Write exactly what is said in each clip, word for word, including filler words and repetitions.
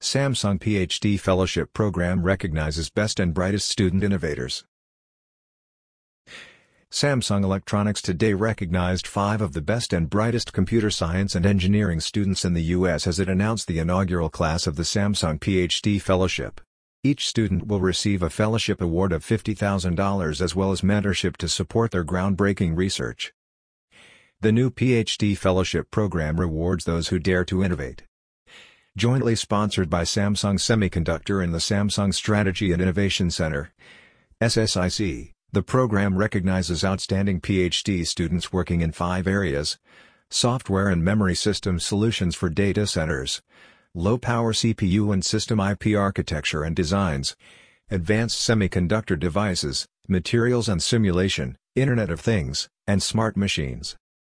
Samsung PhD Fellowship Program recognizes best and brightest student innovators. Samsung Electronics today recognized five of the best and brightest computer science and engineering students in the U S as it announced the inaugural class of the Samsung PhD Fellowship. Each student will receive a fellowship award of fifty thousand dollars as well as mentorship to support their groundbreaking research. The new PhD Fellowship program rewards those who dare to innovate. Jointly sponsored by Samsung Semiconductor and the Samsung Strategy and Innovation Center, S S I C, the program recognizes outstanding PhD students working in five areas: software and memory system solutions for data centers, low-power C P U and system I P architecture and designs, advanced semiconductor devices, materials and simulation, Internet of Things, and smart machines.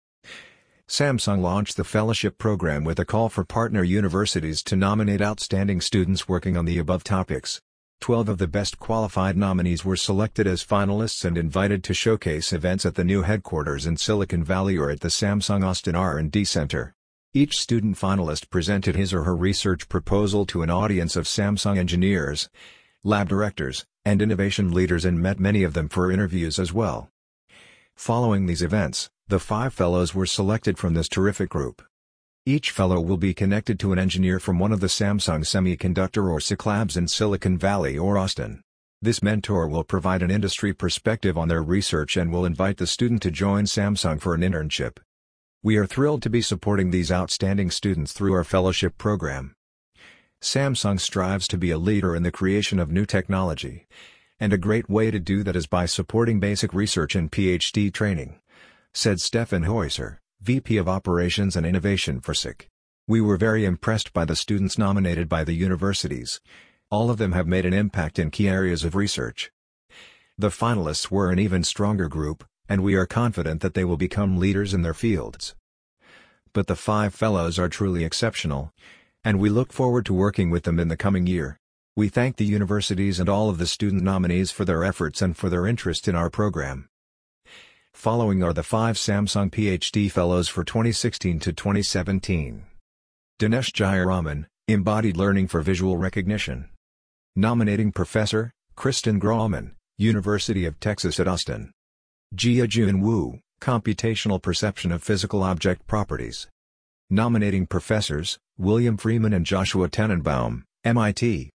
Samsung launched the fellowship program with a call for partner universities to nominate outstanding students working on the above topics. Twelve of the best qualified nominees were selected as finalists and invited to showcase events at the new headquarters in Silicon Valley or at the Samsung Austin R and D Center. Each student finalist presented his or her research proposal to an audience of Samsung engineers, lab directors, and innovation leaders and met many of them for interviews as well. Following these events, the five fellows were selected from this terrific group. Each fellow will be connected to an engineer from one of the Samsung Semiconductor or S I C labs in Silicon Valley or Austin. This mentor will provide an industry perspective on their research and will invite the student to join Samsung for an internship. We are thrilled to be supporting these outstanding students through our fellowship program. Samsung strives to be a leader in the creation of new technology, and a great way to do that is by supporting basic research and PhD training, said Stefan Heusser, V P of Operations and Innovation for S I C. We were very impressed by the students nominated by the universities. All of them have made an impact in key areas of research. The finalists were an even stronger group, and we are confident that they will become leaders in their fields. But the five fellows are truly exceptional, and we look forward to working with them in the coming year. We thank the universities and all of the student nominees for their efforts and for their interest in our program. Following are the five Samsung PhD Fellows for twenty sixteen to twenty seventeen. Dinesh Jayaraman, Embodied Learning for Visual Recognition. Nominating Professor, Kristen Grauman, University of Texas at Austin. Jia-Jun Wu, Computational Perception of Physical Object Properties. Nominating Professors, William Freeman and Joshua Tenenbaum, M I T.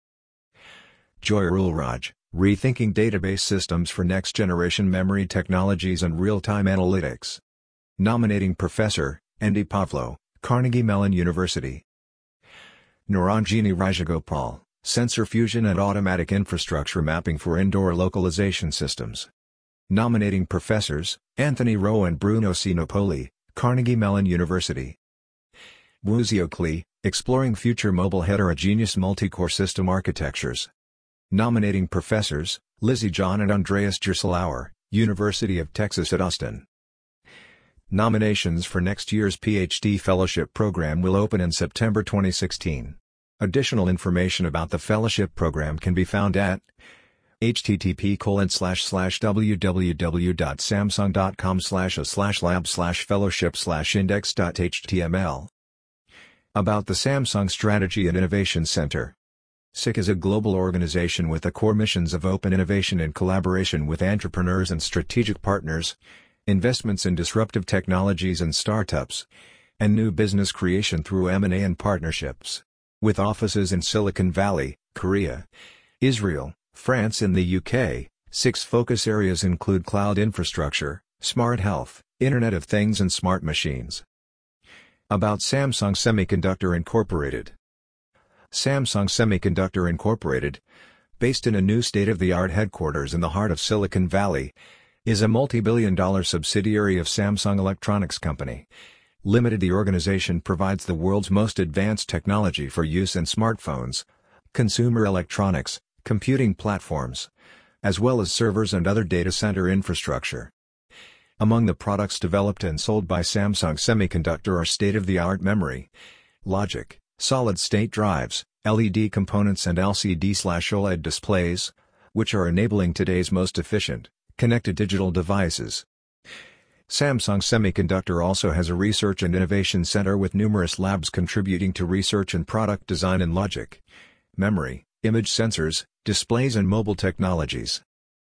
Joy Rulraj, Rethinking Database Systems for Next-Generation Memory Technologies and Real-Time Analytics. Nominating Professor, Andy Pavlo, Carnegie Mellon University. Naranjini Rajagopal, Sensor Fusion and Automatic Infrastructure Mapping for Indoor Localization Systems. Nominating Professors, Anthony Rowe and Bruno C. Napoli, Carnegie Mellon University. Wuzio Klee, Exploring Future Mobile Heterogeneous Multi-Core System Architectures. Nominating Professors, Lizzie John and Andreas Gerslauer, University of Texas at Austin. Nominations for next year's PhD Fellowship Program will open in September twenty sixteen. Additional information about the fellowship program can be found at http colon slash slash www.samsung.com slash a slash lab slash fellowship slash index.html. About the Samsung Strategy and Innovation Center. S I C is a global organization with the core missions of open innovation and collaboration with entrepreneurs and strategic partners, investments in disruptive technologies and startups, and new business creation through M and A and partnerships. With offices in Silicon Valley, Korea, Israel, France and the U K, six focus areas include cloud infrastructure, smart health, Internet of Things and smart machines. About Samsung Semiconductor Incorporated. Samsung Semiconductor Incorporated, based in a new state-of-the-art headquarters in the heart of Silicon Valley, is a multi-billion dollar subsidiary of Samsung Electronics Company Limited. The organization provides the world's most advanced technology for use in smartphones, consumer electronics, computing platforms, as well as servers and other data center infrastructure. Among the products developed and sold by Samsung Semiconductor are state-of-the-art memory, logic, solid-state drives, L E D components and L C D/OLED displays, which are enabling today's most efficient, connected digital devices. Samsung Semiconductor also has a research and innovation center with numerous labs contributing to research and product design in logic, memory, image sensors, displays and mobile technologies.